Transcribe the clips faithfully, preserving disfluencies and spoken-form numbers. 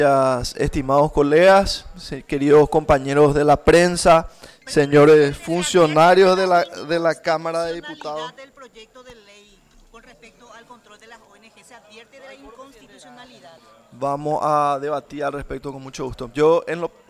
días, estimados colegas, se- queridos compañeros de la prensa, señores funcionarios de la, de la Cámara de Diputados. Del proyecto de ley con respecto al control de las O N G se advierte de la inconstitucionalidad. Vamos a debatir al respecto con mucho gusto. Yo en lo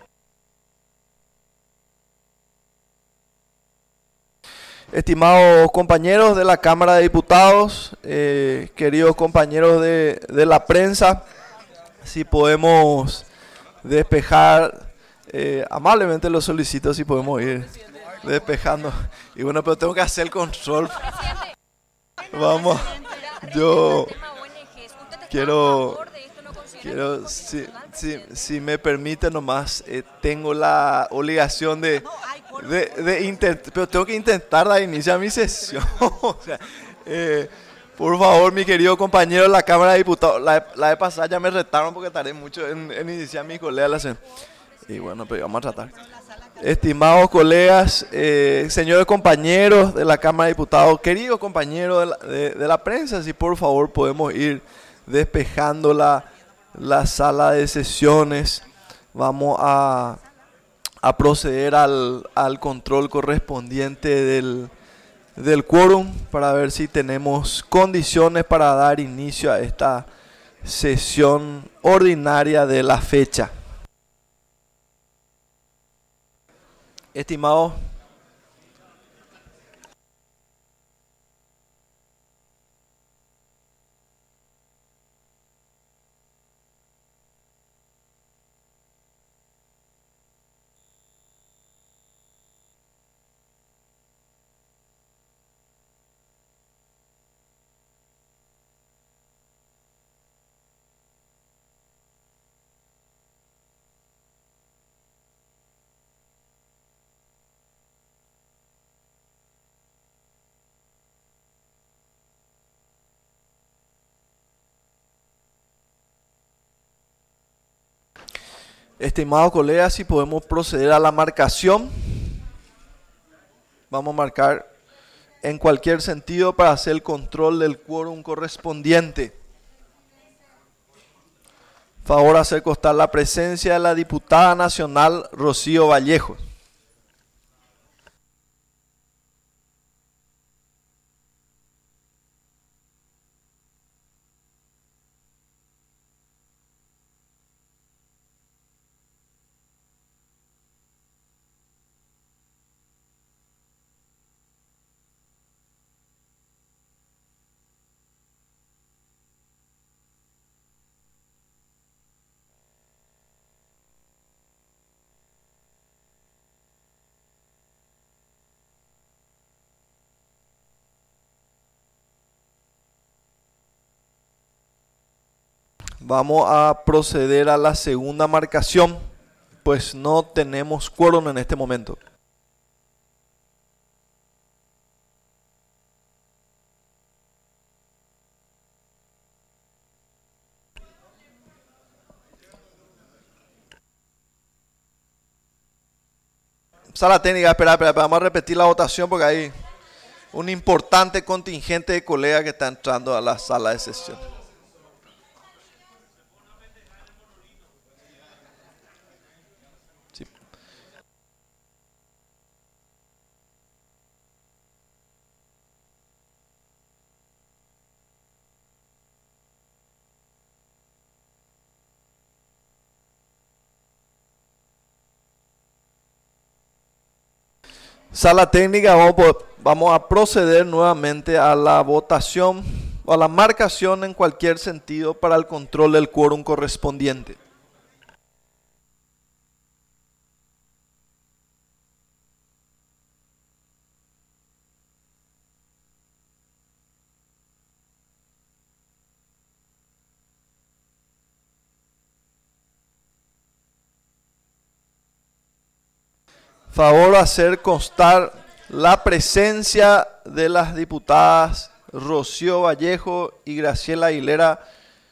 Estimados compañeros de la Cámara de Diputados, eh, queridos compañeros de, de la prensa, si podemos despejar, eh, amablemente lo solicito si podemos ir despejando. Y bueno, pero tengo que hacer el control. Vamos, yo quiero, quiero si, si, si me permite nomás, eh, tengo la obligación de... De, de intent- pero tengo que intentar dar inicio a mi sesión. O sea, eh, por favor, mi querido compañero de la Cámara de Diputados, la, la vez pasada ya me retaron porque tardé mucho en, en iniciar mi colega la sesión. Y bueno, pues vamos a tratar. Estimados colegas, eh, señores compañeros de la Cámara de Diputados, queridos compañeros de la, de, de la prensa, si por favor podemos ir despejando la, la sala de sesiones. Vamos a... a proceder al, al control correspondiente del, del quórum para ver si tenemos condiciones para dar inicio a esta sesión ordinaria de la fecha. Estimados, estimados colegas, si podemos proceder a la marcación. Vamos a marcar en cualquier sentido para hacer el control del quórum correspondiente. Favor hacer constar la presencia de la diputada nacional Rocío Vallejo. Vamos a proceder a la segunda marcación, pues no tenemos quórum en este momento. Sala técnica, espera, espera, espera, vamos a repetir la votación porque hay un importante contingente de colegas que está entrando a la sala de sesión. Sí. Sala técnica, vamos, por- vamos a proceder nuevamente a la votación o a la marcación en cualquier sentido para el control del quórum correspondiente. Favor hacer constar la presencia de las diputadas Rocío Vallejo y Graciela Aguilera,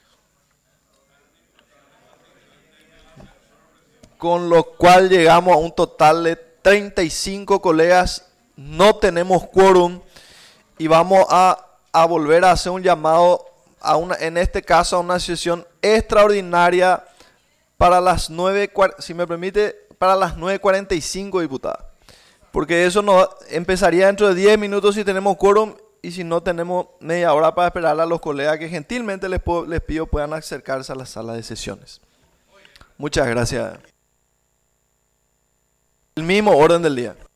con lo cual llegamos a un total de treinta y cinco colegas. No tenemos quórum y vamos a, a volver a hacer un llamado, a una, en este caso a una sesión extraordinaria para las nueve, si me permite, para las nueve cuarenta y cinco, diputada. Porque eso no empezaría dentro de diez minutos si tenemos quórum y si no tenemos media hora para esperar a los colegas que gentilmente les, puedo, les pido puedan acercarse a la sala de sesiones. Muchas gracias. El mismo orden del día.